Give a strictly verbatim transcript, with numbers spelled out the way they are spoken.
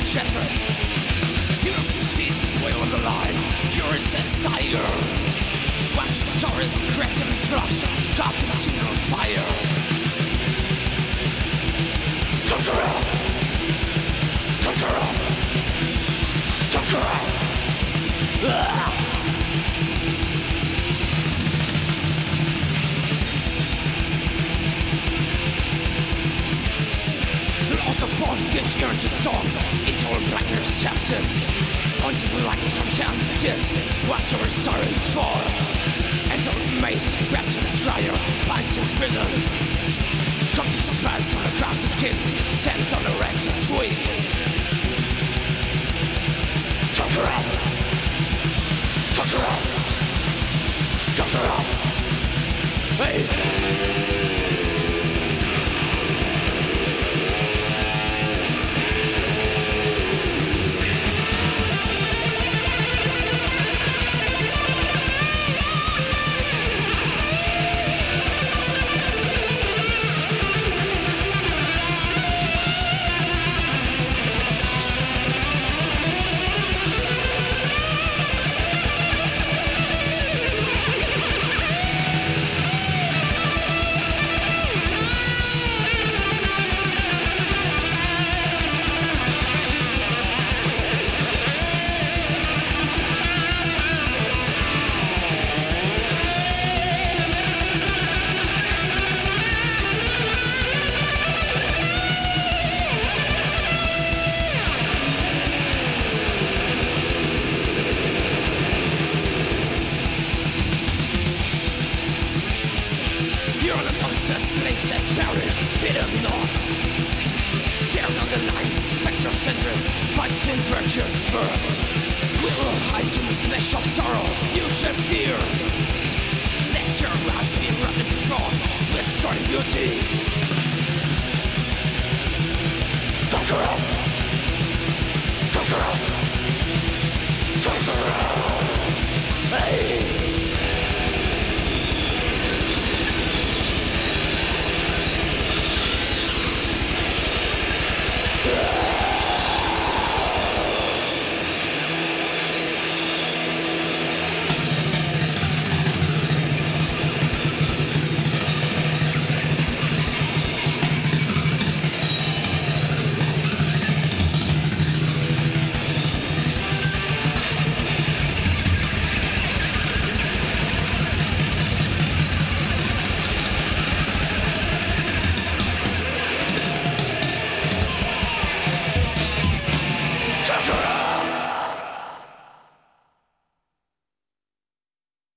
enchantress. You look to see this way on the line. Furious as tiger. Wax the torrent, creative destruction. Gotham seen on fire. Conqueror! Conqueror! Conqueror! Ah! The force gives ear to song, into blackness absent. Until the light from town sits, what's our sorrows for? And the mates, restless rider, binds his prison. Come to surprise on a cross of kids, sent on the ranks of sweet. Conqueror! Conqueror! Conqueror! Hey! Slaves that perish, bitter not. Down on the line, spectral centers, vice and virtuous spurs. We will hide to the smash of sorrow, you shall fear. Let your rise be running before, restoring beauty. Conqueror! Conqueror! Conqueror! Hey!